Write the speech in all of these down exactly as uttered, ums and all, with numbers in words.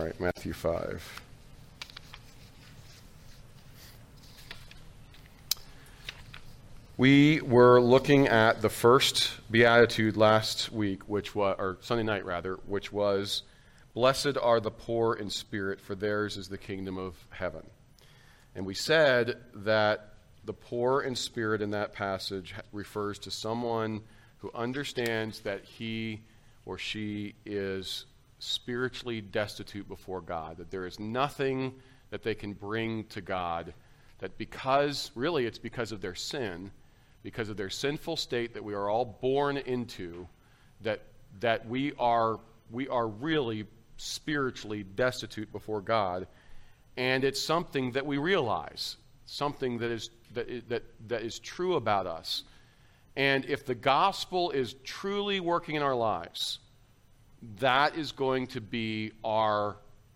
All right, Matthew five. We were looking at the first beatitude last week, which was, or Sunday night rather, which was, "Blessed are the poor in spirit, for theirs is the kingdom of heaven." And we said that the poor in spirit in that passage refers to someone who understands that he or she is spiritually destitute before God, that there is nothing that they can bring to God, that because, really it's because of their sin, because of their sinful state that we are all born into, that that we are we are really spiritually destitute before God, and it's something that we realize, something that is that is, that that is true about us. And if the gospel is truly working in our lives, that is going to be our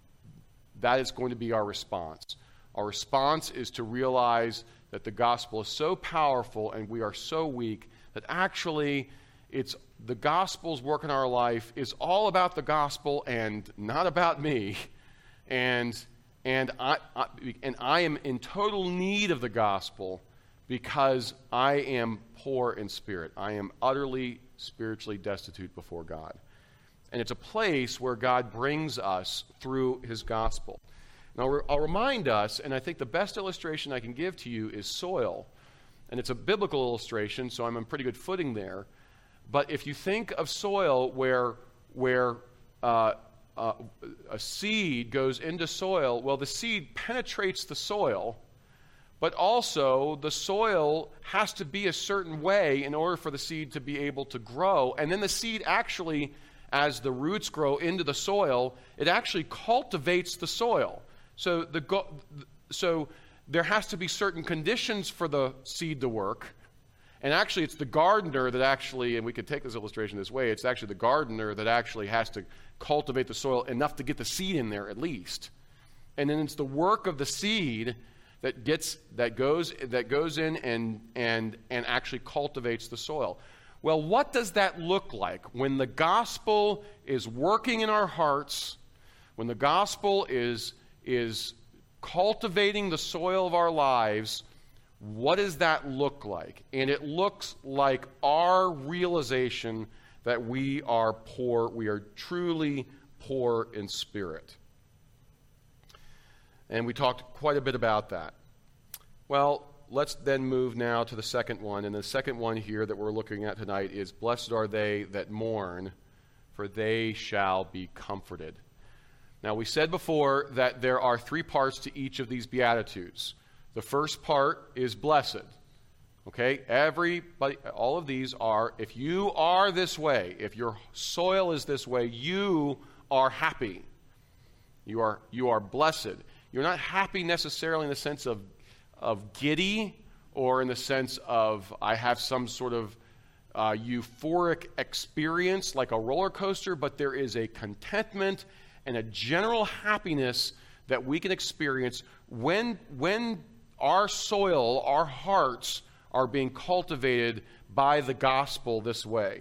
that is going to be our response. Our response is to realize that the gospel is so powerful and we are so weak that actually it's the gospel's work in our life is all about the gospel and not about me. And and I, I and I am in total need of the gospel because I am poor in spirit. I am utterly spiritually destitute before God. And it's a place where God brings us through his gospel. Now, I'll remind us, and I think the best illustration I can give to you is soil. And it's a biblical illustration, so I'm on pretty good footing there. But if you think of soil where, where uh, uh, a seed goes into soil, well, the seed penetrates the soil, but also the soil has to be a certain way in order for the seed to be able to grow. And then the seed actually, as the roots grow into the soil, it actually cultivates the soil. So the go- so there has to be certain conditions for the seed to work. And actually it's the gardener that actually, and we could take this illustration this way, it's actually the gardener that actually has to cultivate the soil enough to get the seed in there at least. And then it's the work of the seed that gets that goes that goes in and and and actually cultivates the soil. Well, what does that look like when the gospel is working in our hearts, when the gospel is is cultivating the soil of our lives? What does that look like? And it looks like our realization that we are poor, we are truly poor in spirit. And we talked quite a bit about that. Well, let's then move now to the second one. And the second one here that we're looking at tonight is, "Blessed are they that mourn, for they shall be comforted." Now, we said before that there are three parts to each of these Beatitudes. The first part is blessed. Okay? Everybody, all of these are, if you are this way, if your soil is this way, you are happy. You are, you are blessed. You're not happy necessarily in the sense of, of giddy or in the sense of I have some sort of uh, euphoric experience like a roller coaster, but there is a contentment and a general happiness that we can experience when, when our soil, our hearts, are being cultivated by the gospel this way.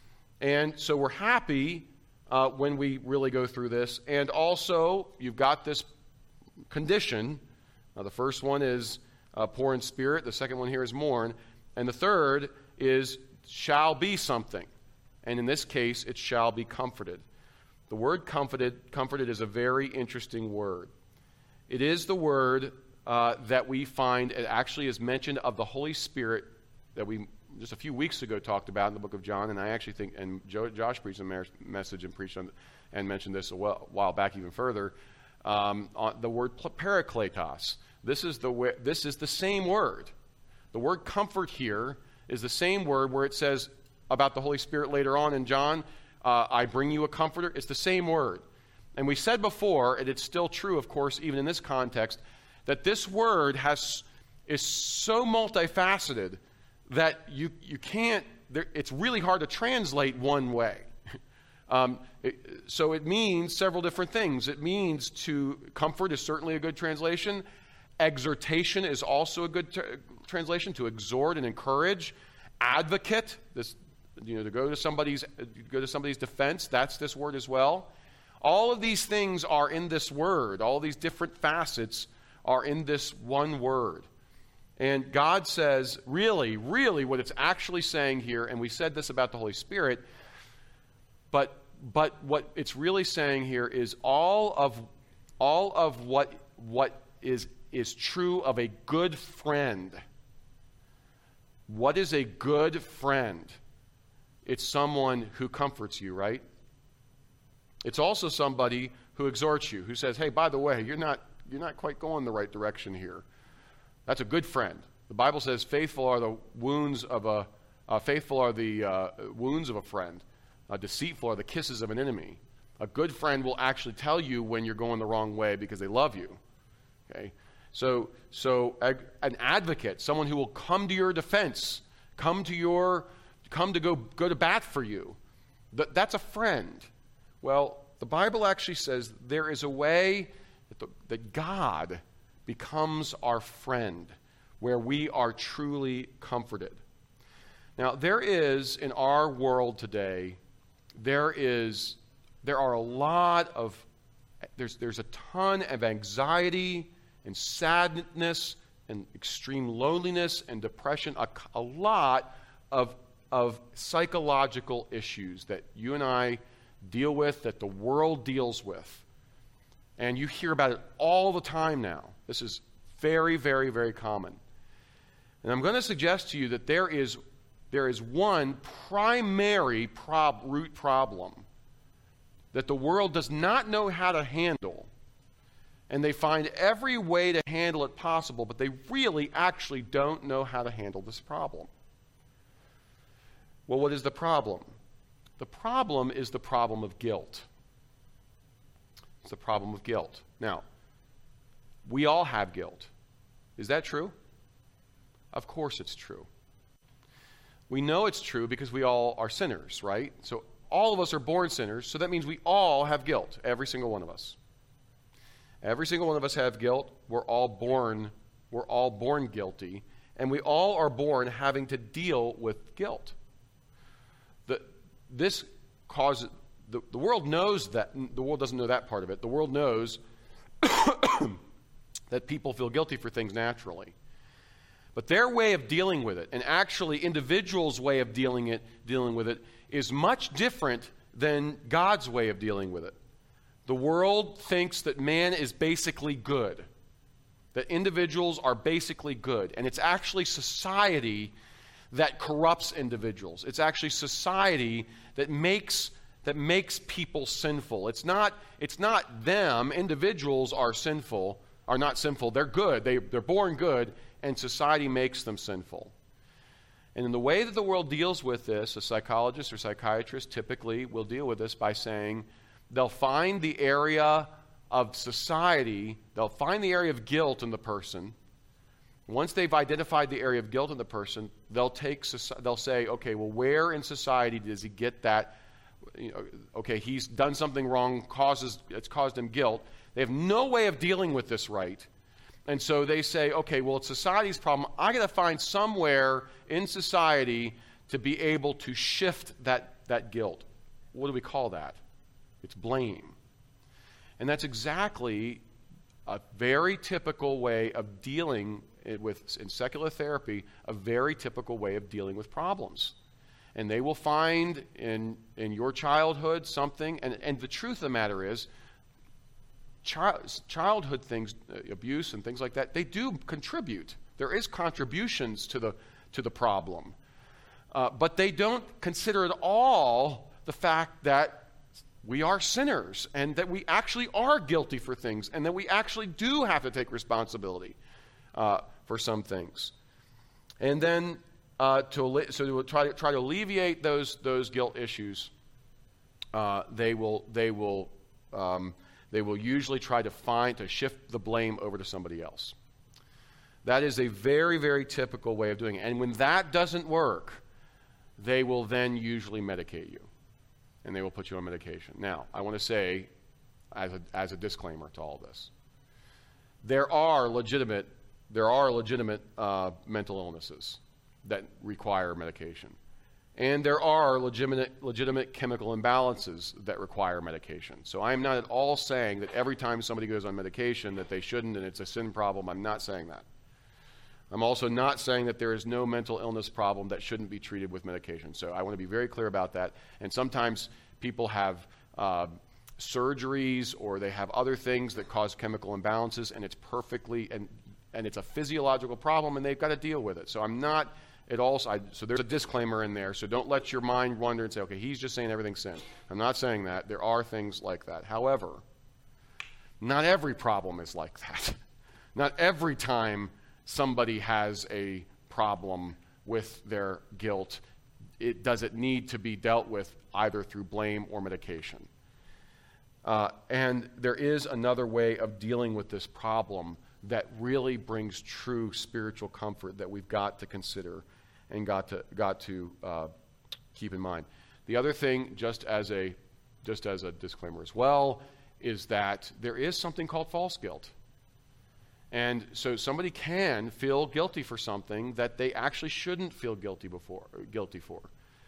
And so we're happy uh, when we really go through this. And also, you've got this condition. Now, the first one is uh, poor in spirit. The second one here is mourn. And the third is shall be something. And in this case, it shall be comforted. The word comforted, comforted is a very interesting word. It is the word uh, that we find, it actually is mentioned of the Holy Spirit that we just a few weeks ago talked about in the book of John, and I actually think, and Joe, Josh preached a mar- message and preached on, and mentioned this a while, while back even further, um, on the word parakletos. This is the way, this is the same word. The word comfort here is the same word where it says about the Holy Spirit later on in John, Uh, I bring you a comforter. It's the same word. And we said before, and it's still true, of course, even in this context, that this word has is so multifaceted that you you can't, there, it's really hard to translate one way. um, it, so it means several different things. It means to, comfort is certainly a good translation. Exhortation is also a good ter- translation, to exhort and encourage. Advocate, this, you know, to go to somebody's go to somebody's defense, that's this word as well. All of these things are in this word. All these different facets are in this one word. And God says, really, really what it's actually saying here, and we said this about the Holy Spirit, but but what it's really saying here is all of all of what what is is true of a good friend. What is a good friend? It's someone who comforts you, right? It's also somebody who exhorts you, who says, hey, by the way, you're not you're not quite going the right direction here. That's a good friend. The Bible says, "Faithful are the wounds of a uh, faithful are the uh, wounds of a friend. Uh, deceitful are the kisses of an enemy." A good friend will actually tell you when you're going the wrong way because they love you. Okay, so so a, an advocate, someone who will come to your defense, come to your come to go go to bat for you. Th- that's a friend. Well, the Bible actually says there is a way that, the, that God becomes our friend, where we are truly comforted. Now, there is, in our world today, there is, there are a lot of, there's, there's a ton of anxiety and sadness and extreme loneliness and depression, a, a lot of, of psychological issues that you and I deal with, that the world deals with. And you hear about it all the time now. This is very, very, very common. And I'm going to suggest to you that there is, there is one primary prob- root problem that the world does not know how to handle. And they find every way to handle it possible, but they really actually don't know how to handle this problem. Well, what is the problem? The problem is the problem of guilt. It's the problem of guilt. Now, we all have guilt. Is that true? Of course it's true. We know it's true because we all are sinners, right? So all of us are born sinners, so that means we all have guilt, every single one of us. Every single one of us have guilt. We're all born, we're all born guilty, and we all are born having to deal with guilt. The, this causes The, the world knows that. The world doesn't know that part of it. The world knows that people feel guilty for things naturally. But their way of dealing with it, and actually individuals' way of dealing it, dealing with it, is much different than God's way of dealing with it. The world thinks that man is basically good, that individuals are basically good, and it's actually society that corrupts individuals. It's actually society that makes that makes people sinful. It's not, it's not them. Individuals are sinful, are not sinful. They're good. They, they're born good, and society makes them sinful. And in the way that the world deals with this, a psychologist or psychiatrist typically will deal with this by saying they'll find the area of society, they'll find the area of guilt in the person. Once they've identified the area of guilt in the person, they'll take, they'll say, okay, well, where in society does he get that? You know, okay, he's done something wrong, causes it's caused him guilt. They have no way of dealing with this right. And so they say, okay, well, it's society's problem. I got to find somewhere in society to be able to shift that, that guilt. What do we call that? It's blame. And that's exactly a very typical way of dealing with, in secular therapy, a very typical way of dealing with problems. And they will find in, in your childhood something, and, and the truth of the matter is, child, childhood things, uh, abuse and things like that, they do contribute. There is contributions to the, to the problem. Uh, but they don't consider at all the fact that we are sinners, and that we actually are guilty for things, and that we actually do have to take responsibility uh, for some things. And then Uh, to so to try to try to alleviate those those guilt issues, uh, they will they will um, they will usually try to find to shift the blame over to somebody else. That is a very very typical way of doing it. And when that doesn't work, they will then usually medicate you, and they will put you on medication. Now, I want to say, as a as a disclaimer to all this, there are legitimate there are legitimate uh, mental illnesses that require medication. And there are legitimate, legitimate chemical imbalances that require medication. So I'm not at all saying that every time somebody goes on medication that they shouldn't and it's a sin problem. I'm not saying that. I'm also not saying that there is no mental illness problem that shouldn't be treated with medication. So I want to be very clear about that. And sometimes people have uh, surgeries or they have other things that cause chemical imbalances, and it's perfectly, and, and it's a physiological problem, and they've got to deal with it. So I'm not at all, I, so there's a disclaimer in there. So don't let your mind wander and say, okay, he's just saying everything's sin. I'm not saying that. There are things like that. However, not every problem is like that. Not every time somebody has a problem with their guilt, it does it need to be dealt with either through blame or medication. Uh, and there is another way of dealing with this problem that really brings true spiritual comfort that we've got to consider and got to got to uh, keep in mind. The other thing, just as a just as a disclaimer as well, is that there is something called false guilt. And so somebody can feel guilty for something that they actually shouldn't feel guilty before, guilty for.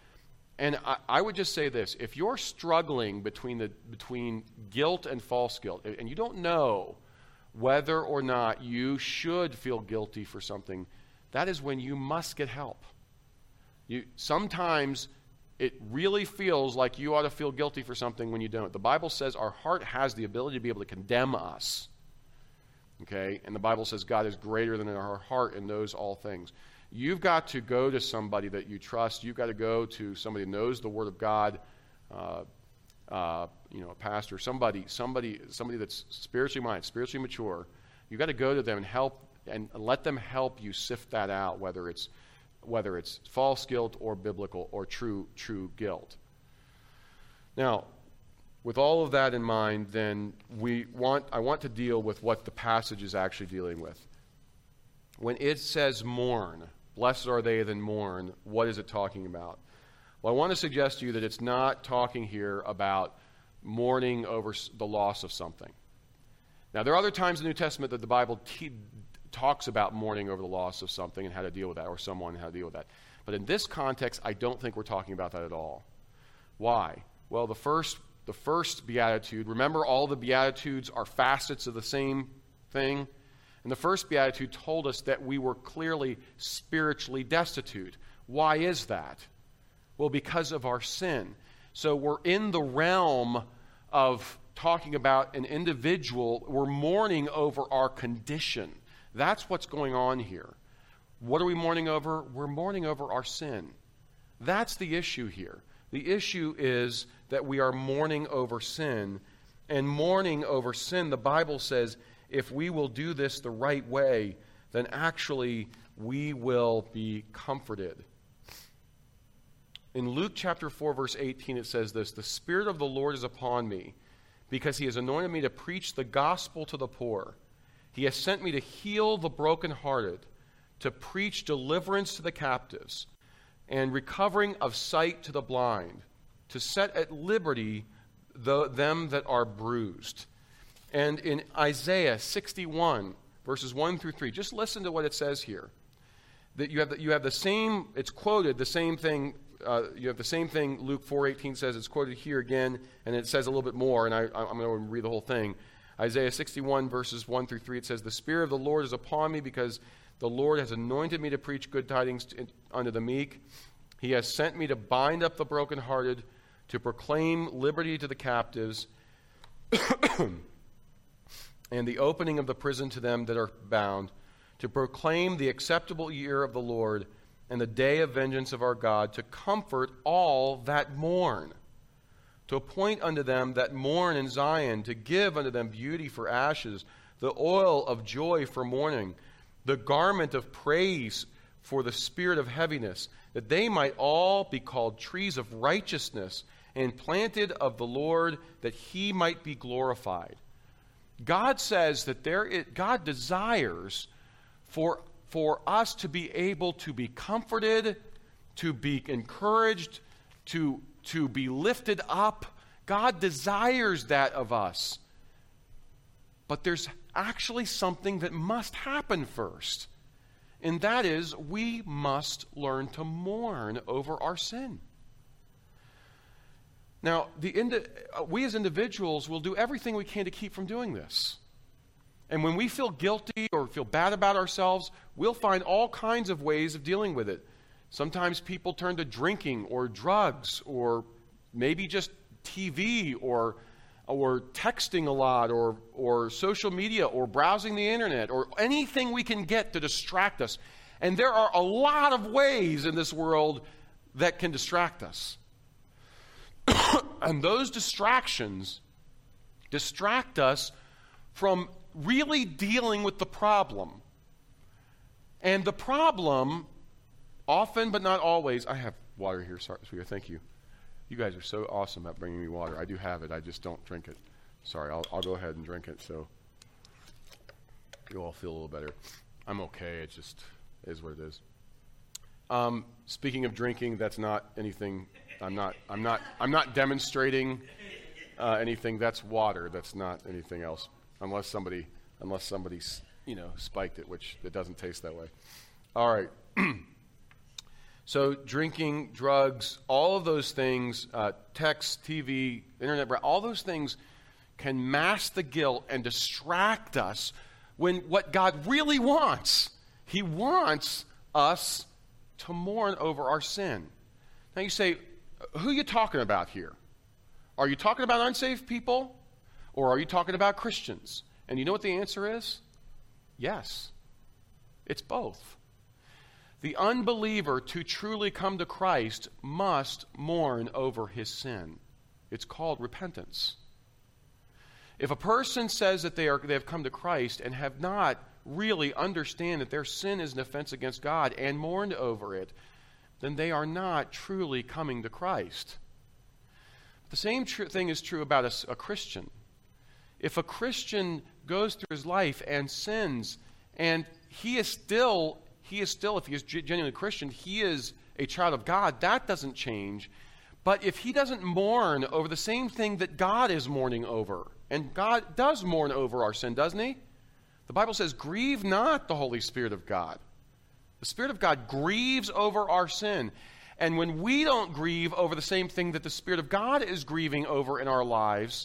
And I, I would just say this: if you're struggling between the between guilt and false guilt, and you don't know whether or not you should feel guilty for something, that is when you must get help. You sometimes it really feels like you ought to feel guilty for something when you don't. The Bible says our heart has the ability to be able to condemn us. Okay, and the Bible says God is greater than our heart and knows all things. You've got to go to somebody that you trust. You've got to go to somebody who knows the Word of God, uh, uh, you know, a pastor, somebody, somebody, somebody that's spiritually minded, spiritually mature. You've got to go to them and help and let them help you sift that out, whether it's whether it's false guilt or biblical or true true guilt. Now, with all of that in mind, then we want I want to deal with what the passage is actually dealing with. When it says mourn, blessed are they that mourn, what is it talking about? Well, I want to suggest to you that it's not talking here about mourning over the loss of something. Now, there are other times in the New Testament that the Bible te- talks about mourning over the loss of something and how to deal with that, or someone and how to deal with that. But in this context, I don't think we're talking about that at all. Why? Well, the first The first beatitude, remember all the beatitudes are facets of the same thing? And the first beatitude told us that we were clearly spiritually destitute. Why is that? Well, because of our sin. So we're in the realm of talking about an individual. We're mourning over our condition. That's what's going on here. What are we mourning over? We're mourning over our sin. That's the issue here. The issue is that we are mourning over sin. And mourning over sin, the Bible says, if we will do this the right way, then actually we will be comforted. In Luke chapter four, verse eighteen, it says this: the Spirit of the Lord is upon me, because he has anointed me to preach the gospel to the poor. He has sent me to heal the brokenhearted, to preach deliverance to the captives, and recovering of sight to the blind, to set at liberty the, them that are bruised. And in Isaiah sixty-one, verses one through three, just listen to what it says here. That you have the, you have the same, it's quoted, the same thing, uh, you have the same thing Luke four eighteen says, it's quoted here again, and it says a little bit more, and I, I'm going to read the whole thing. Isaiah sixty-one, verses one through three, it says, the Spirit of the Lord is upon me, because the Lord has anointed me to preach good tidings to, unto the meek. He has sent me to bind up the brokenhearted, to proclaim liberty to the captives, and the opening of the prison to them that are bound, to proclaim the acceptable year of the Lord and the day of vengeance of our God, to comfort all that mourn, to appoint unto them that mourn in Zion, to give unto them beauty for ashes, the oil of joy for mourning, the garment of praise for the spirit of heaviness, that they might all be called trees of righteousness, and planted of the Lord, that he might be glorified. God says that there is, God desires for, for us to be able to be comforted, to be encouraged, to, to be lifted up. God desires that of us. But there's actually something that must happen first. and that is we must learn to mourn over our sin. Now, the indi- we as individuals will do everything we can to keep from doing this. And when we feel guilty or feel bad about ourselves, we'll find all kinds of ways of dealing with it. Sometimes people turn to drinking or drugs or maybe just T V or or texting a lot or or social media or browsing the internet or anything we can get to distract us. And there are a lot of ways in this world that can distract us. And those distractions distract us from really dealing with the problem. And the problem, often but not always, I have water here, sorry, sweetheart, thank you. You guys are so awesome at bringing me water. I do have it, I just don't drink it. Sorry, I'll, I'll go ahead and drink it so you all feel a little better. I'm okay, it just is what it is. Um, speaking of drinking, that's not anything, I'm not, I'm not, I'm not demonstrating uh, anything. That's water, that's not anything else. Unless somebody, unless somebody, you know, spiked it, which it doesn't taste that way. All right. So drinking, drugs, all of those things, uh, text, T V, internet, all those things can mask the guilt and distract us when what God really wants, He wants us to mourn over our sin. Now you say, who are you talking about here? Are you talking about unsaved people? Or are you talking about Christians? And you know what the answer is? Yes. It's both. The unbeliever, to truly come to Christ, must mourn over his sin. It's called repentance. If a person says that they are they have come to Christ and have not really understand that their sin is an offense against God and mourned over it, then they are not truly coming to Christ. The same tr- thing is true about a, a Christian. If a Christian goes through his life and sins, and he is still, he is still, if he is genuinely Christian, he is a child of God, that doesn't change. But if he doesn't mourn over the same thing that God is mourning over, and God does mourn over our sin, doesn't he? The Bible says, grieve not the Holy Spirit of God. The Spirit of God grieves over our sin. And when we don't grieve over the same thing that the Spirit of God is grieving over in our lives,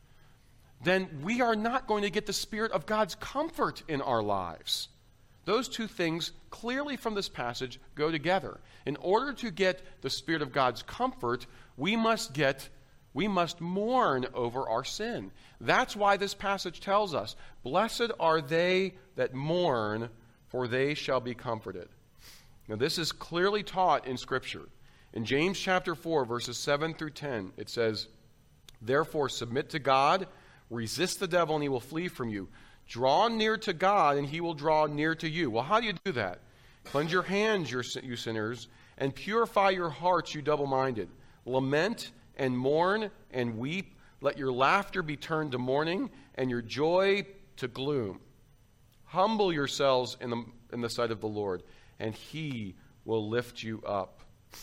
then we are not going to get the Spirit of God's comfort in our lives. Those two things clearly from this passage go together. In order to get the Spirit of God's comfort, we must get, we must mourn over our sin. That's why this passage tells us, blessed are they that mourn, for they shall be comforted. Now this is clearly taught in Scripture. In James chapter four, verses seven through ten, it says, therefore submit to God, resist the devil, and he will flee from you. Draw near to God, and he will draw near to you. Well, how do you do that? Cleanse your hands, you sinners, and purify your hearts, you double-minded. Lament and mourn and weep. Let your laughter be turned to mourning, and your joy to gloom. Humble yourselves in the, in the sight of the Lord, and he will lift you up.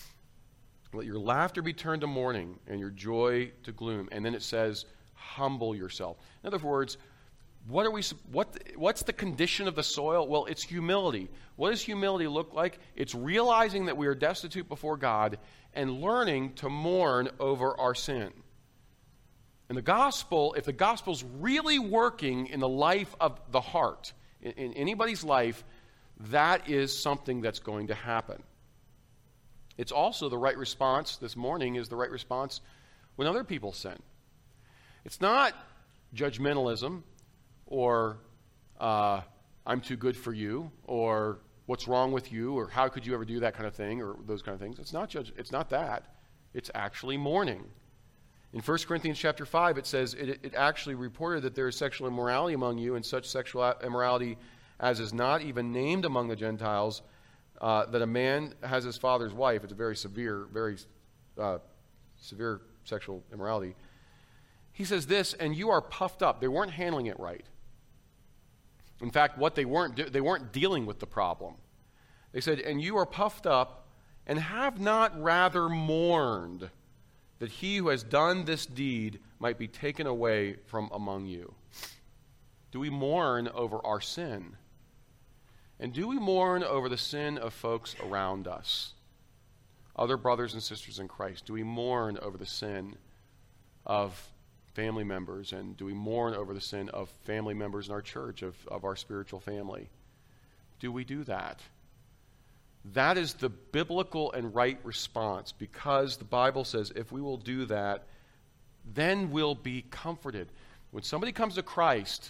Let your laughter be turned to mourning, and your joy to gloom. And then it says, humble yourself. In other words, what are we? What? What's the condition of the soil? Well, it's humility. What does humility look like? It's realizing that we are destitute before God and learning to mourn over our sin. And the gospel, if the gospel's really working in the life of the heart, in, in anybody's life, that is something that's going to happen. It's also the right response this morning is the right response when other people sin. It's not judgmentalism or uh, I'm too good for you or what's wrong with you or how could you ever do that kind of thing or those kind of things. It's not judge. It's not that. It's actually mourning. In First Corinthians chapter five, it says, it, it actually reported that there is sexual immorality among you, and such sexual immorality as is not even named among the Gentiles, uh, that a man has his father's wife. It's a very severe, very uh, severe sexual immorality. He says this, and you are puffed up. They weren't handling it right. In fact, what they weren't do- they weren't dealing with the problem. They said, and you are puffed up, and have not rather mourned that he who has done this deed might be taken away from among you. Do we mourn over our sin? And do we mourn over the sin of folks around us? Other brothers and sisters in Christ. Do we mourn over the sin of family members? And do we mourn over the sin of family members in our church, of, of our spiritual family? Do we do that? That is the biblical and right response, because the Bible says if we will do that, then we'll be comforted. When somebody comes to Christ,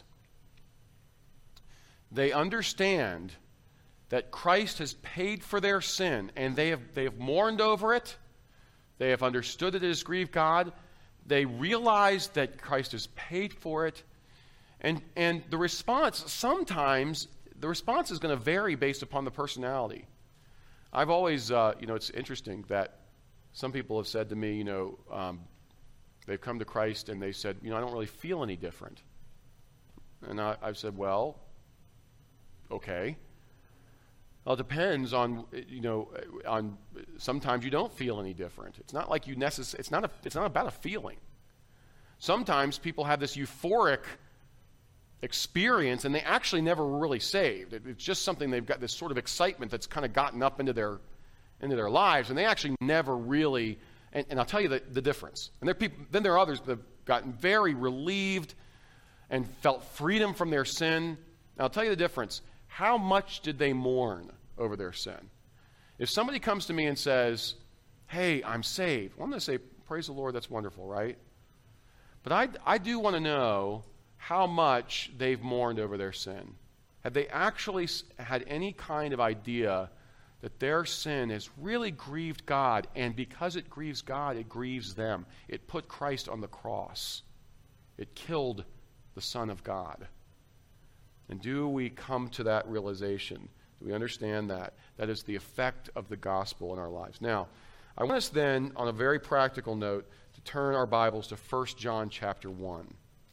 they understand that Christ has paid for their sin, and they have, they have mourned over it. They have understood that it has grieved God. They realize that Christ has paid for it. And, and the response, sometimes, the response is going to vary based upon the personality. I've always, uh, you know, it's interesting that some people have said to me, you know, um, they've come to Christ and they said, you know, I don't really feel any different. And I, I've said, well, okay. Well, it depends on, you know, on sometimes you don't feel any different. It's not like you necessarily, it's not a, it's not about a feeling. Sometimes people have this euphoric experience and they actually never were really saved. It, it's just something they've got this sort of excitement that's kind of gotten up into their into their lives, and they actually never really, and, and I'll tell you the, the difference. And there are people, then there are others that have gotten very relieved and felt freedom from their sin. And I'll tell you the difference. How much did they mourn over their sin? If somebody comes to me and says, hey, I'm saved, well, I'm going to say, praise the Lord, that's wonderful, right? But I, I do want to know how much they've mourned over their sin. Have they actually had any kind of idea that their sin has really grieved God, and because it grieves God, it grieves them? It put Christ on the cross. It killed the Son of God. And do we come to that realization? Do we understand that? That is the effect of the gospel in our lives. Now, I want us then, on a very practical note, to turn our Bibles to First John chapter one.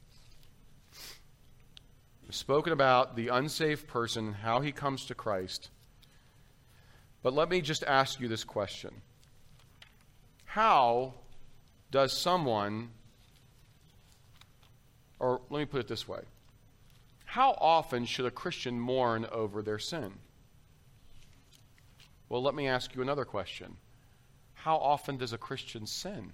We've spoken about the unsaved person, how he comes to Christ. But let me just ask you this question. How does someone, or let me put it this way, how often should a Christian mourn over their sin? Well, let me ask you another question. How often does a Christian sin?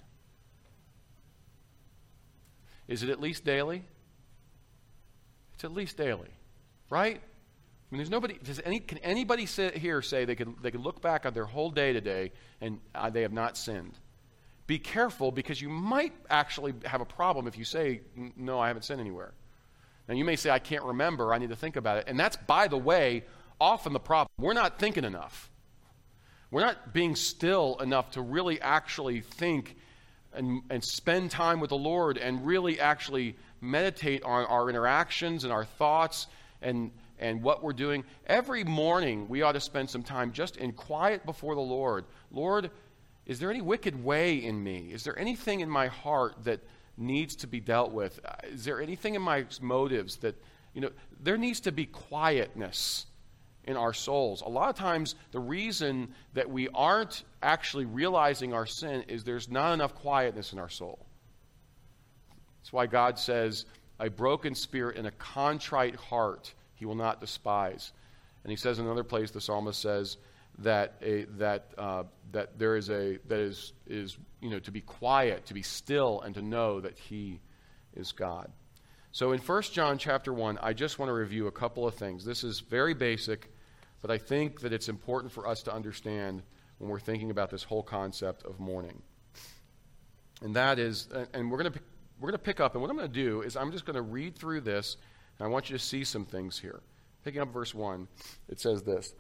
Is it at least daily? It's at least daily, right? I mean, there's nobody. Does any? Can anybody sit here say they can they can look back on their whole day today and uh, they have not sinned? Be careful, because you might actually have a problem if you say, no, I haven't sinned anywhere. Now, you may say, I can't remember, I need to think about it. And that's, by the way, often the problem. We're not thinking enough. We're not being still enough to really actually think and, and spend time with the Lord and really actually meditate on our interactions and our thoughts and, and what we're doing. Every morning, we ought to spend some time just in quiet before the Lord. Lord, is there any wicked way in me? Is there anything in my heart that needs to be dealt with? Is there anything in my motives that, you know, there needs to be quietness in our souls. A lot of times the reason that we aren't actually realizing our sin is there's not enough quietness in our soul. That's why God says, a broken spirit and a contrite heart he will not despise. And he says in another place, the psalmist says that a, that uh, that there is a that is is you know to be quiet, to be still, and to know that he is God. So in First John chapter one, I just want to review a couple of things. This is very basic, but I think that it's important for us to understand when we're thinking about this whole concept of mourning. And that is, and we're going to we're going to pick up, and what I'm going to do is I'm just going to read through this, and I want you to see some things here. Picking up verse one, it says this: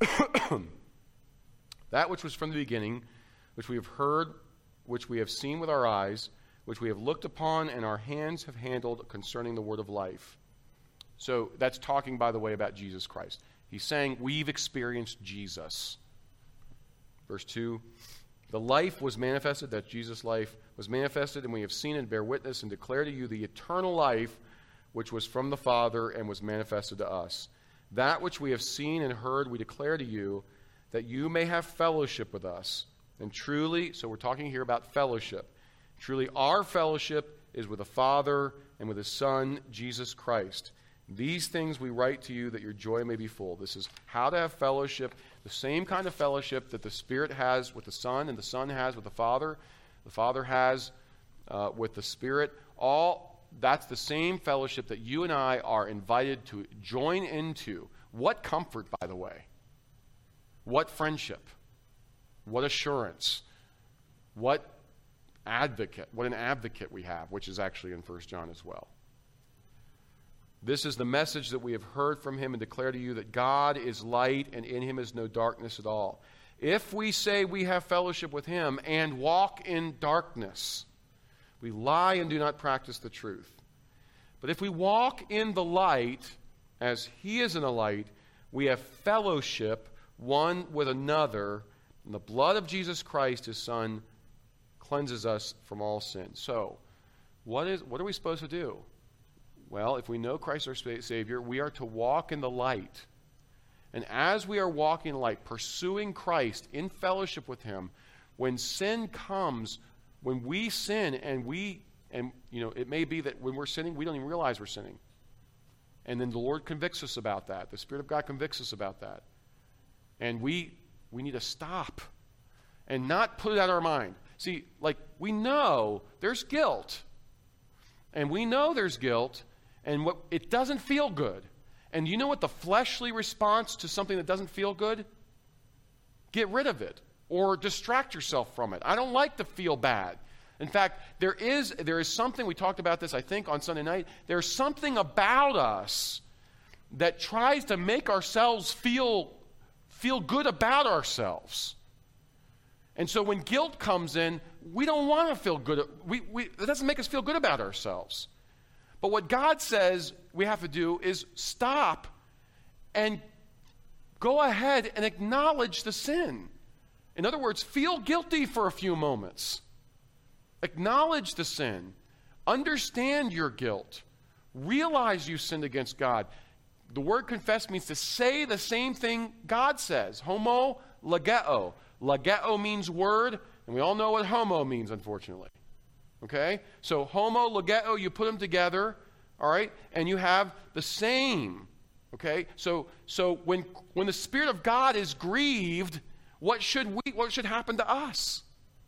that which was from the beginning, which we have heard, which we have seen with our eyes, which we have looked upon and our hands have handled concerning the word of life. So that's talking, by the way, about Jesus Christ. He's saying we've experienced Jesus. Verse two, the life was manifested, that Jesus' life was manifested, and we have seen and bear witness and declare to you the eternal life which was from the Father and was manifested to us. That which we have seen and heard we declare to you, that you may have fellowship with us. And truly, so we're talking here about fellowship. Truly, our fellowship is with the Father and with His Son, Jesus Christ. These things we write to you that your joy may be full. This is how to have fellowship, the same kind of fellowship that the Spirit has with the Son and the Son has with the Father, the Father has uh, with the Spirit. All that's the same fellowship that you and I are invited to join into. What comfort, by the way. What friendship. What assurance. What advocate. What an advocate we have, which is actually in First John as well. This is the message that we have heard from him and declare to you, that God is light and in him is no darkness at all. If we say we have fellowship with him and walk in darkness, we lie and do not practice the truth. But if we walk in the light, as he is in the light, we have fellowship one with another, and the blood of Jesus Christ, his Son, cleanses us from all sin. So, what is what are we supposed to do? Well, if we know Christ our Savior, we are to walk in the light. And as we are walking in the light, pursuing Christ in fellowship with him, when sin comes, when we sin, and we, and you know, it may be that when we're sinning, we don't even realize we're sinning. And then the Lord convicts us about that. The Spirit of God convicts us about that. And we we need to stop and not put it out of our mind. See, like, we know there's guilt. And we know there's guilt. And what it doesn't feel good. And you know what the fleshly response to something that doesn't feel good? Get rid of it or distract yourself from it. I don't like to feel bad. In fact, there is there is something, we talked about this, I think, on Sunday night. There's something about us that tries to make ourselves feel, feel good about ourselves. And so when guilt comes in, we don't want to feel good. We, we, it doesn't make us feel good about ourselves. But what God says we have to do is stop and go ahead and acknowledge the sin. In other words, feel guilty for a few moments. Acknowledge the sin. Understand your guilt. Realize you sinned against God. The word confess means to say the same thing God says. Homo logeo. Logeo means word, and we all know what homo means, unfortunately. Okay? So homo, logeo, you put them together, all right? And you have the same. Okay? So so when when the Spirit of God is grieved, what should we what should happen to us?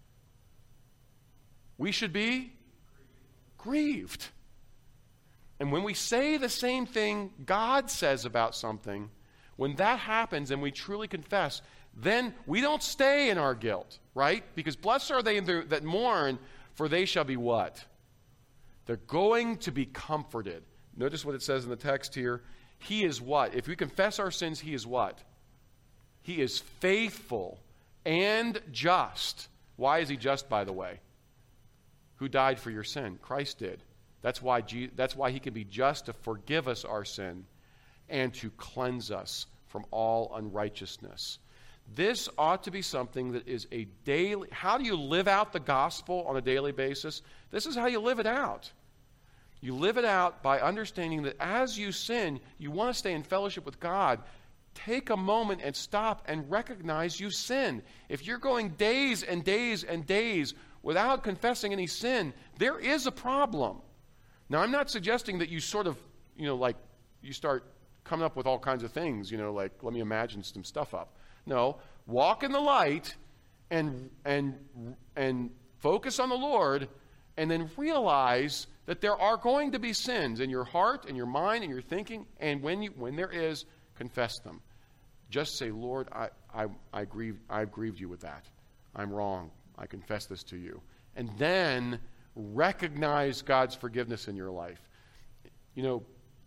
We should be grieved. And when we say the same thing God says about something, when that happens and we truly confess, then we don't stay in our guilt, right? Because blessed are they that mourn, for they shall be what? They're going to be comforted. Notice what it says in the text here. He is what? If we confess our sins, he is what? He is faithful and just. Why is he just, by the way? Who died for your sin? Christ did. That's why, Je- that's why he can be just to forgive us our sin and to cleanse us from all unrighteousness. This ought to be something that is a daily... How do you live out the gospel on a daily basis? This is how you live it out. You live it out by understanding that as you sin, you want to stay in fellowship with God. Take a moment and stop and recognize you sin. If you're going days and days and days without confessing any sin, there is a problem. Now, I'm not suggesting that you sort of, you know, like, you start coming up with all kinds of things, you know, like, let me imagine some stuff up. No, walk in the light and and and focus on the Lord, and then realize that there are going to be sins in your heart, in your mind, in your thinking, and when you when there is, confess them. Just say, Lord, I I I grieve I've grieved you with that. I'm wrong. I confess this to you. And then recognize God's forgiveness in your life. You know,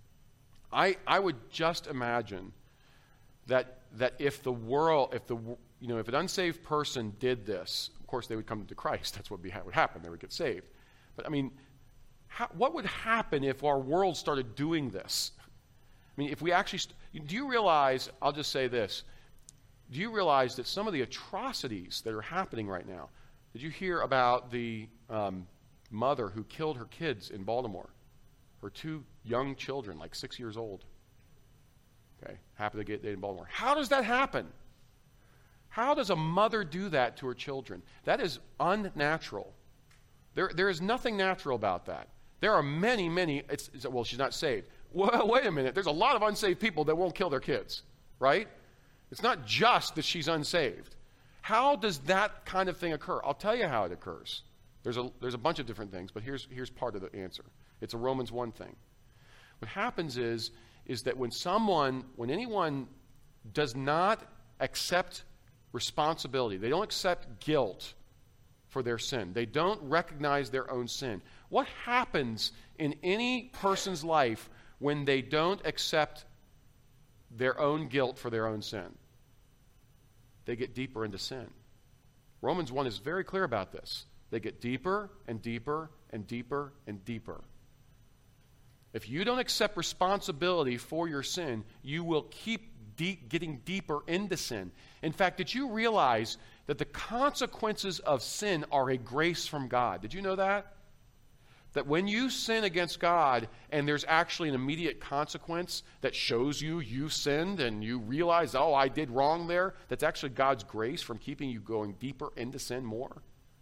I I would just imagine that that if the world, if the you know, if an unsaved person did this, of course they would come to Christ. That's what would happen. They would get saved. But I mean, how, what would happen if our world started doing this? I mean, if we actually, st- do you realize, I'll just say this, do you realize that some of the atrocities that are happening right now, did you hear about the um, mother who killed her kids in Baltimore? Her two young children, like six years old. Okay, happened to get in Baltimore. How does that happen? How does a mother do that to her children? That is unnatural. There, there is nothing natural about that. There are many, many, it's, it's, well, she's not saved, well, wait a minute. There's a lot of unsaved people that won't kill their kids, right? It's not just that she's unsaved. How does that kind of thing occur? I'll tell you how it occurs. There's a, there's a bunch of different things, but here's, here's part of the answer. It's a Romans one thing. What happens is, is that when someone, when anyone does not accept responsibility, they don't accept guilt for their sin, they don't recognize their own sin, what happens in any person's life when they don't accept their own guilt for their own sin? They get deeper into sin. Romans one is very clear about this. They get deeper and deeper and deeper and deeper. If you don't accept responsibility for your sin, you will keep deep, getting deeper into sin. In fact, did you realize that the consequences of sin are a grace from God? Did you know that? That when you sin against God and there's actually an immediate consequence that shows you you sinned and you realize, oh, I did wrong there, that's actually God's grace from keeping you going deeper into sin more.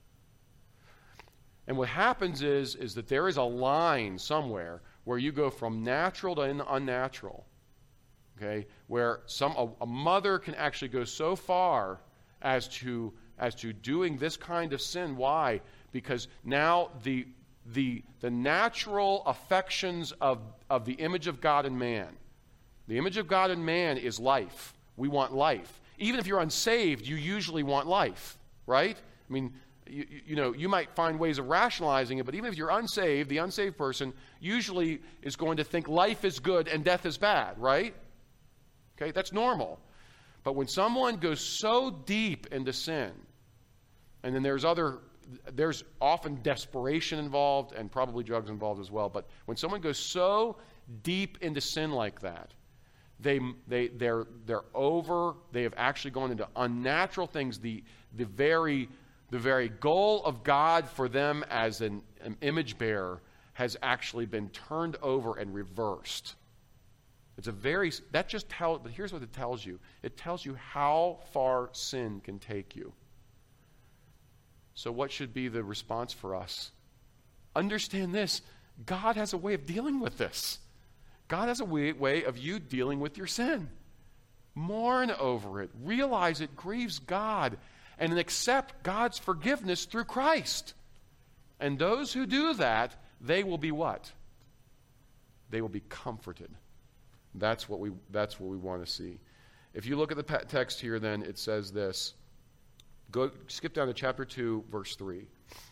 And what happens is, is that there is a line somewhere where you go from natural to unnatural, okay? Where some a, a mother can actually go so far as to as to doing this kind of sin. Why? Because now the the the natural affections of, of the image of God in man. The image of God in man is life. We want life. Even if you're unsaved, you usually want life, right? I mean, You, you know, you might find ways of rationalizing it, but even if you're unsaved, the unsaved person usually is going to think life is good and death is bad, right? Okay, that's normal. But when someone goes so deep into sin, and then there's other, there's often desperation involved and probably drugs involved as well, but when someone goes so deep into sin like that, they, they, they're, they're over, they have actually gone into unnatural things, the, the very... The very goal of God for them as an, an image bearer has actually been turned over and reversed. It's a very, that just tells, but here's what it tells you. It tells you how far sin can take you. So what should be the response for us? Understand this. God has a way of dealing with this. God has a way, way of you dealing with your sin. Mourn over it. Realize it grieves God. And then accept God's forgiveness through Christ. And those who do that, they will be what? They will be comforted. That's what we, that's what we want to see. If you look at the text here, then it says this. Go skip down to chapter two, verse three.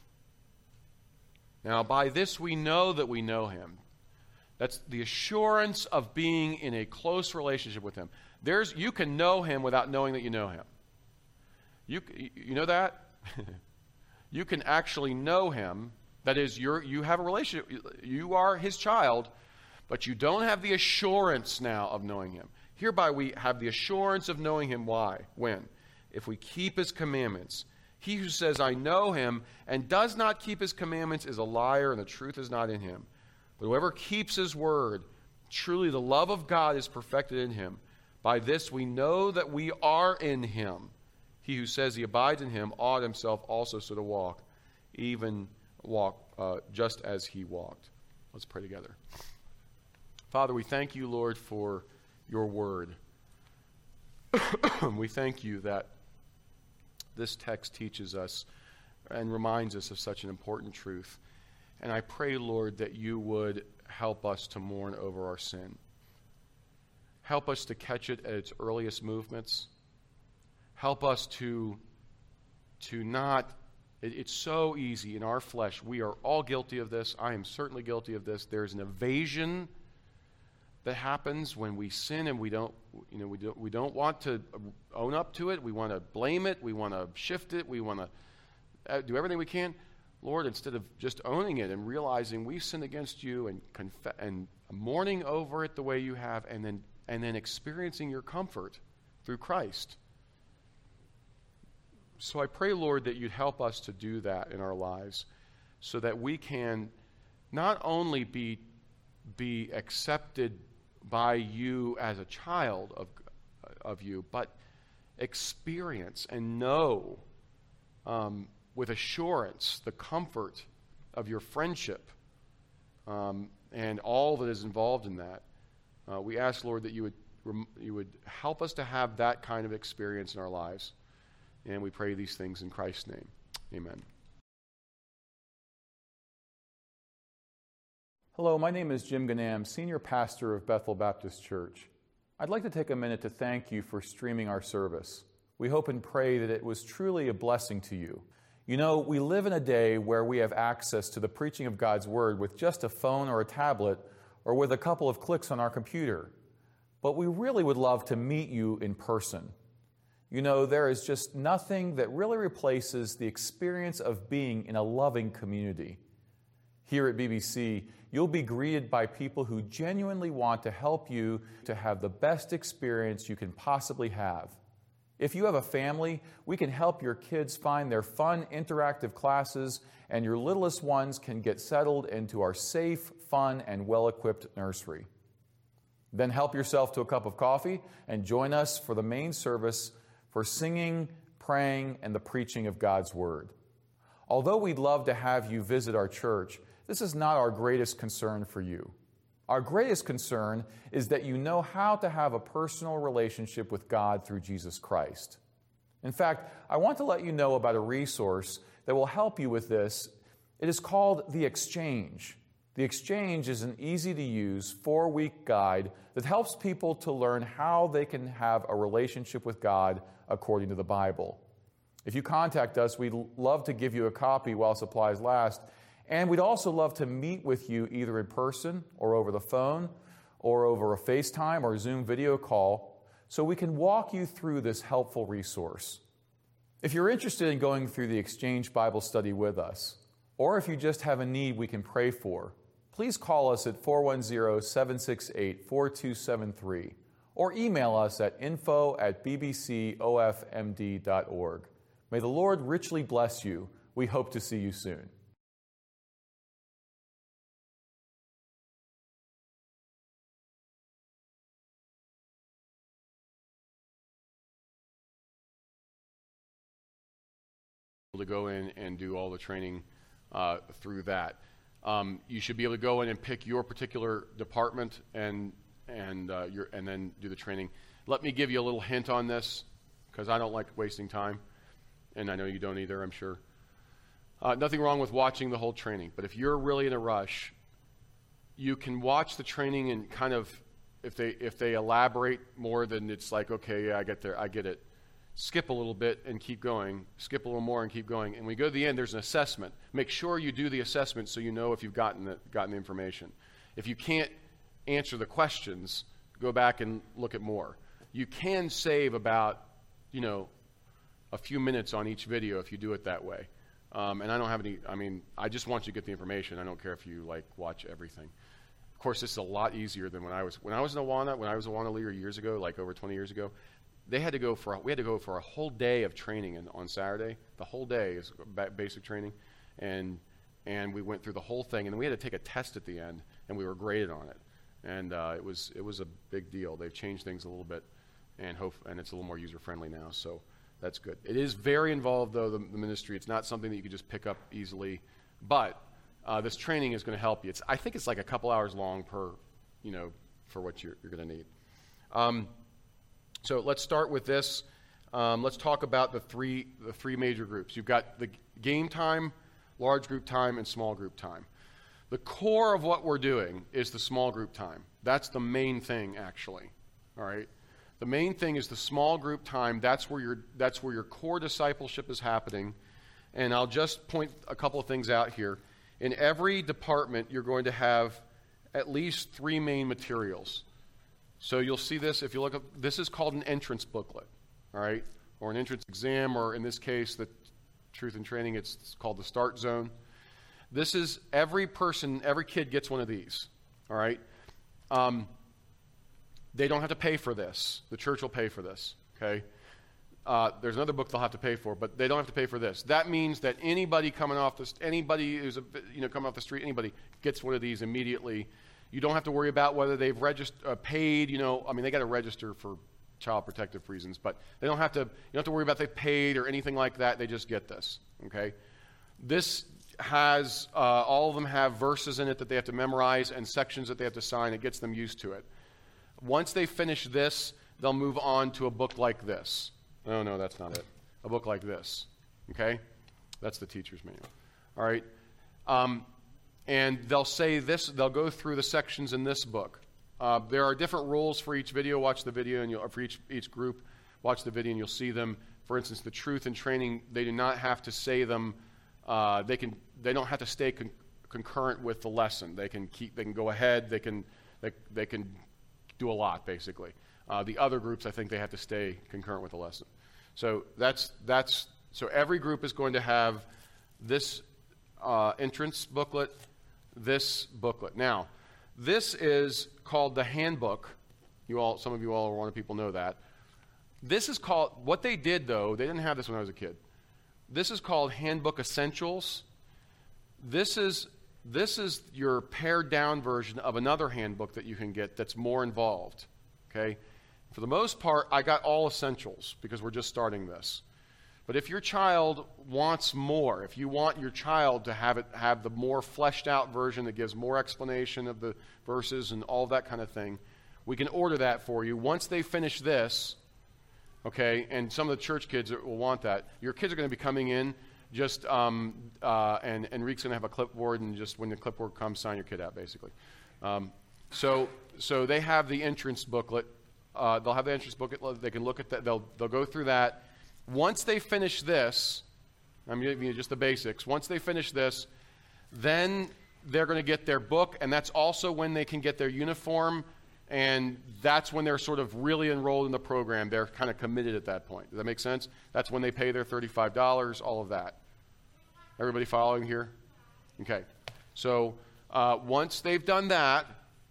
Now, by this we know that we know him. That's the assurance of being in a close relationship with him. There's, you can know him without knowing that you know him. You, you know that? You can actually know him. That is, you're, you have a relationship. You are his child, but you don't have the assurance now of knowing him. Hereby we have the assurance of knowing him. Why? When? If we keep his commandments. He who says, I know him, and does not keep his commandments is a liar, and the truth is not in him. But whoever keeps his word, truly the love of God is perfected in him. By this we know that we are in him. He who says he abides in him ought himself also so to walk, even walk uh, just as he walked. Let's pray together. Father, we thank you, Lord, for your word. We thank you that this text teaches us and reminds us of such an important truth. And I pray, Lord, that you would help us to mourn over our sin. Help us to catch it at its earliest movements. Help us to, to not, it, it's so easy in our flesh. We are all guilty of this. I am certainly guilty of this. There's an evasion that happens when we sin and we don't, you know, we don't, we don't want to own up to it. We want to blame it. We want to shift it. We want to do everything we can. Lord, instead of just owning it and realizing we've sinned against you and conf- and mourning over it the way you have, and then and then experiencing your comfort through Christ. So I pray, Lord, that you'd help us to do that in our lives so that we can not only be, be accepted by you as a child of, of you, but experience and know um, with assurance the comfort of your friendship um, and all that is involved in that. Uh, we ask, Lord, that you would rem- you would help us to have that kind of experience in our lives. And we pray these things in Christ's name. Amen. Hello, my name is Jim Ganam, Senior Pastor of Bethel Baptist Church. I'd like to take a minute to thank you for streaming our service. We hope and pray that it was truly a blessing to you. You know, we live in a day where we have access to the preaching of God's Word with just a phone or a tablet or with a couple of clicks on our computer. But we really would love to meet you in person. You know, there is just nothing that really replaces the experience of being in a loving community. Here at B B C, you'll be greeted by people who genuinely want to help you to have the best experience you can possibly have. If you have a family, we can help your kids find their fun, interactive classes, and your littlest ones can get settled into our safe, fun, and well-equipped nursery. Then help yourself to a cup of coffee and join us for the main service for singing, praying, and the preaching of God's Word. Although we'd love to have you visit our church, this is not our greatest concern for you. Our greatest concern is that you know how to have a personal relationship with God through Jesus Christ. In fact, I want to let you know about a resource that will help you with this. It is called The Exchange. The Exchange is an easy-to-use four-week guide that helps people to learn how they can have a relationship with God according to the Bible. If you contact us, we'd love to give you a copy while supplies last, and we'd also love to meet with you either in person or over the phone or over a FaceTime or Zoom video call so we can walk you through this helpful resource. If you're interested in going through the Exchange Bible study with us, or if you just have a need we can pray for, please call us at four one zero, seven six eight, four two seven three or email us at info at b b c o f m d dot org. May the Lord richly bless you. We hope to see you soon. To go in and do all the training uh, through that. Um, you should be able to go in and pick your particular department and and uh, your and then do the training. Let me give you a little hint on this because I don't like wasting time, and I know you don't either, I'm sure. Uh, nothing wrong with watching the whole training, but if you're really in a rush, you can watch the training and kind of if they if they elaborate more, then it's like, okay, yeah, I get there, I get it. Skip a little bit and keep going, skip a little more and keep going. And when we go to the end, there's an assessment. Make sure you do the assessment so you know if you've gotten the, gotten the information. If you can't answer the questions, go back and look at more. You can save about, you know, a few minutes on each video if you do it that way. Um, and I don't have any, I mean, I just want you to get the information. I don't care if you, like, watch everything. Of course, this is a lot easier than when I was, when I was in Awana, when I was a Awana leader years ago, like over twenty years ago, They had to go for a, we had to go for a whole day of training in, on Saturday. The whole day is ba- basic training, and and we went through the whole thing, and then we had to take a test at the end, and we were graded on it, and uh, it was it was a big deal. They've changed things a little bit, and hope and it's a little more user friendly now, so that's good. It is very involved though, the, the ministry. It's not something that you can just pick up easily, but uh, this training is going to help you. It's I think it's like a couple hours long per, you know, for what you're you're going to need. Um, So let's start with this. Um, let's talk about the three the three major groups. You've got the game time, large group time, and small group time. The core of what we're doing is the small group time. That's the main thing, actually. All right. The main thing is the small group time. That's where your that's where your core discipleship is happening. And I'll just point a couple of things out here. In every department, you're going to have at least three main materials. So you'll see this if you look up, this is called an entrance booklet, all right, or an entrance exam, or in this case, the Truth in Training, it's, it's called the Start Zone. This is every person, every kid gets one of these, all right. Um, they don't have to pay for this. The church will pay for this, okay. Uh, there's another book they'll have to pay for, but they don't have to pay for this. That means that anybody coming off the, anybody who's a, you know coming off the street, anybody gets one of these immediately. You don't have to worry about whether they've regist- uh, paid, you know, I mean, they got to register for child protective reasons, but they don't have to, you don't have to worry about if they paid or anything like that. They just get this, okay? This has, uh, all of them have verses in it that they have to memorize and sections that they have to sign. It gets them used to it. Once they finish this, they'll move on to a book like this. No, no, that's not it. A book like this. Okay? That's the teacher's manual. All right? Um, and they'll say this, they'll go through the sections in this book. Uh, there are different rules for each video. Watch the video, and you'll, or for each, each group, watch the video and you'll see them. For instance, the truth and training, they do not have to say them. Uh, they can. They don't have to stay con- concurrent with the lesson. They can keep. They can go ahead. They can. They, they can do a lot basically. Uh, the other groups, I think, they have to stay concurrent with the lesson. So that's that's. So every group is going to have this uh, entrance booklet, this booklet. Now, this is called the handbook. You all, some of you all, or one of people know that. This is called, what they did though, they didn't have this when I was a kid. This is called Handbook Essentials. This is, this is your pared down version of another handbook that you can get that's more involved. Okay? For the most part, I got all essentials because we're just starting this. But if your child wants more, if you want your child to have it have the more fleshed out version that gives more explanation of the verses and all that kind of thing, we can order that for you. Once they finish this, okay, and some of the church kids will want that, your kids are going to be coming in just, um, uh, and Enrique's going to have a clipboard, and just when the clipboard comes, sign your kid out, basically. Um, so, so they have the entrance booklet. Uh, they'll have the entrance booklet. They can look at that. They'll, they'll go through that. Once they finish this, I'm giving you just the basics. Once they finish this, then they're going to get their book, and that's also when they can get their uniform, and that's when they're sort of really enrolled in the program. They're kind of committed at that point. Does that make sense? That's when they pay their thirty-five dollars, all of that. Everybody following here? Okay. So uh, once they've done that,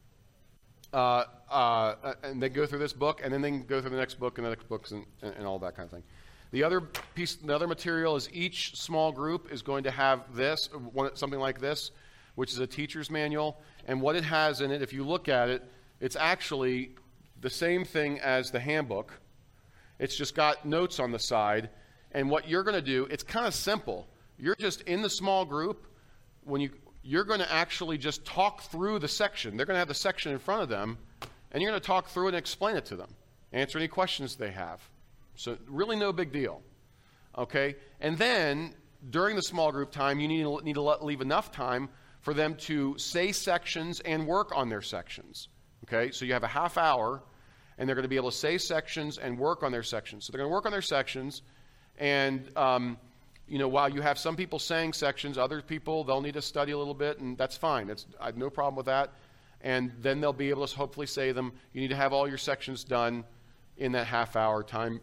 uh, uh, and they go through this book, and then they can go through the next book and the next books and, and all that kind of thing. The other piece, the other material is each small group is going to have this, one, something like this, which is a teacher's manual. And what it has in it, if you look at it, it's actually the same thing as the handbook. It's just got notes on the side. And what you're going to do, it's kind of simple. You're just in the small group. When you, you're going to actually just talk through the section. They're going to have the section in front of them, and you're going to talk through it and explain it to them. Answer any questions they have. So really no big deal, okay? And then during the small group time, you need to, need to let, leave enough time for them to say sections and work on their sections, okay? So you have a half hour, and they're going to be able to say sections and work on their sections. So they're going to work on their sections, and um, you know, while you have some people saying sections, other people, they'll need to study a little bit, and that's fine. That's, I have no problem with that. And then they'll be able to hopefully say them. You need to have all your sections done in that half hour time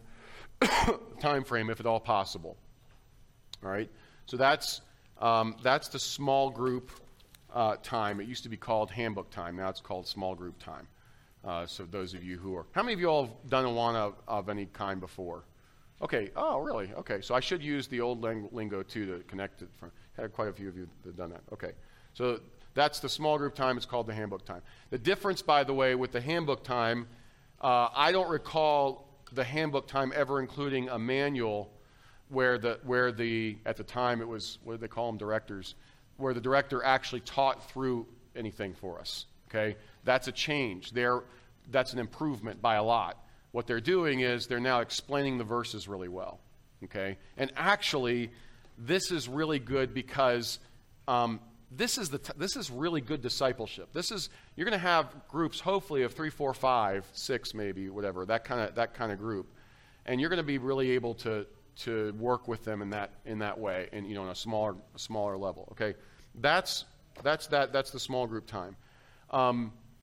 time frame, if at all possible. All right, so that's um, that's the small group uh, time. It used to be called handbook time. Now it's called small group time. Uh, so those of you who are, how many of you all have done Awana of any kind before? Okay. Oh, really? Okay. So I should use the old ling- lingo too to connect it. From, had quite a few of you that have done that. Okay. So that's the small group time. It's called the handbook time. The difference, by the way, with the handbook time, uh, I don't recall the handbook time ever including a manual where the where the at the time it was, what did they call them, directors, where the director actually taught through anything for us. Okay, that's a change. They're, that's an improvement by a lot. What they're doing is they're now explaining the verses really well. Okay, and actually this is really good because um, this is the t- this is really good discipleship. This is, you're going to have groups hopefully of three, four, five, six, maybe whatever, that kind of that kind of group, and you're going to be really able to to work with them in that in that way, and you know, on a smaller a smaller level. Okay, that's that's that that's the small group time. Um,